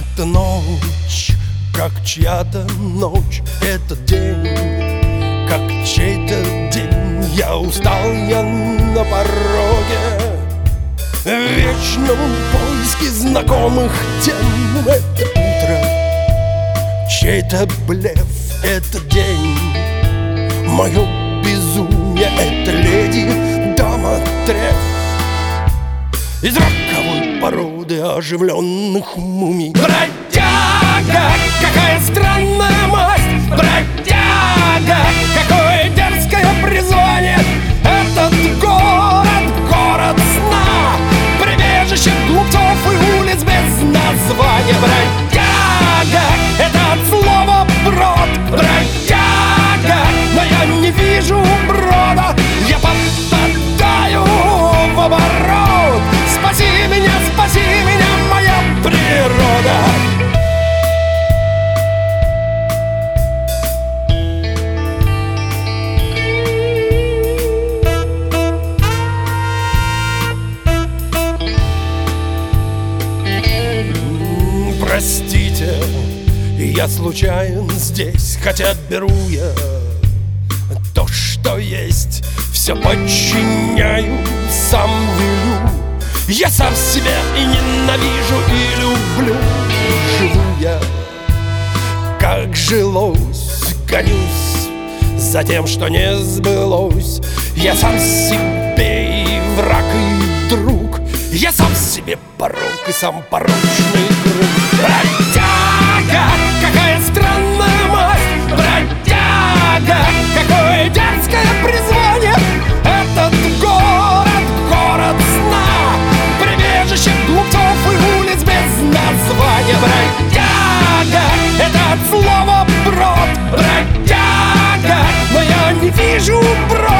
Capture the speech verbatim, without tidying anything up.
Это ночь, как чья-то ночь. Это день, как чей-то день. Я устал, я на пороге, в вечном поиске знакомых тем. Это утро, чей-то блеф. Это день, мое безумие. Это леди, дама, треф из роковой породы оживленных мумий. Бродяга, какая странная масть! Бродяга, какое дерзкое призвание! Этот город, город сна, прибежище глупцов и улиц без названия. Бродяга, это от слова брод. Бродяга, но я не вижу брода. Я попадаю в оборот. Спаси меня, спаси меня, моя природа. Простите, я случайен здесь, хотя беру я то, что есть. Все подчиняю, сам велю. Я сам себя и ненавижу, и люблю. Живу я, как жилось, гонюсь за тем, что не сбылось. Я сам себе и враг, и друг. Я сам себе порок и сам порочный круг. Бродяга, какая странная масть! Бродяга, какое дерзкое призвание! Этот город, город сна, прибежище глупцов и улиц без названия. Бродяга, это от слова брод. Бродяга, но я не вижу брод.